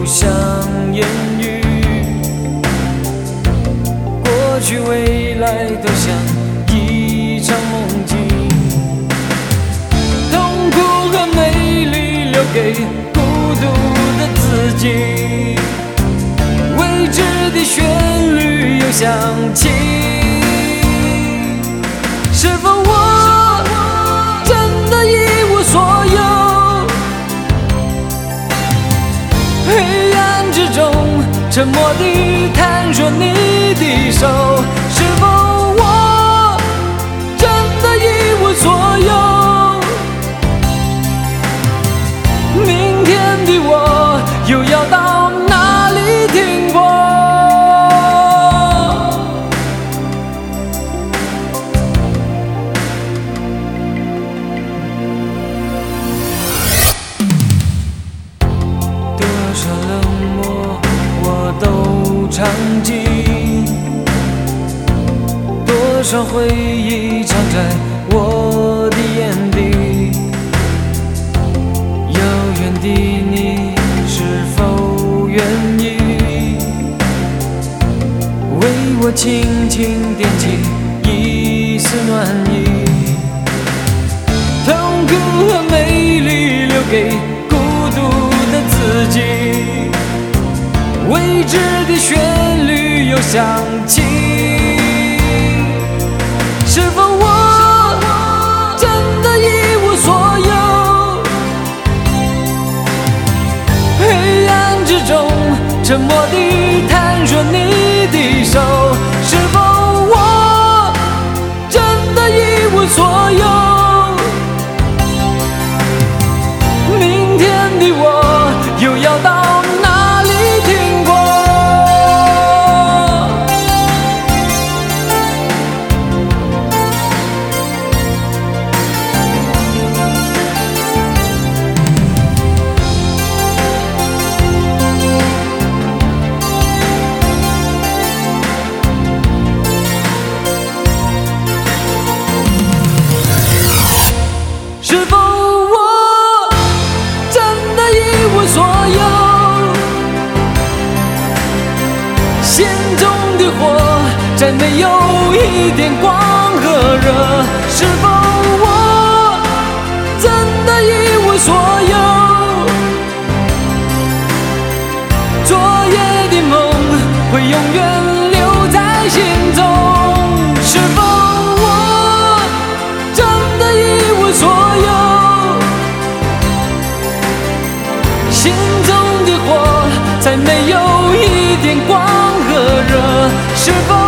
像言语，过去未来都像一场梦境，痛苦和美丽留给孤独的自己，未知的旋律又响起，是否我真的一无所有？黑暗之中沉默地探索你的手，是否我真的一无所有？明天的我又要到哪里停泊？多少冷漠我都尝尽，多少回忆藏在我的眼底，遥远的你是否愿意为我轻轻点起一丝暖意？痛苦和美丽留给孤独的自己，未知的旋律又响起，是否我真的一无所有？黑暗之中沉默地探索你的手，是否我真的一无所有？明天的我又要到哪里停泊？是否我真的一无所有？心中的火再没有一点光和热，是否我真的一无所有？昨夜的梦会永远留在心中，是否我真的一无所有？心中的火再没有一点光和热，是否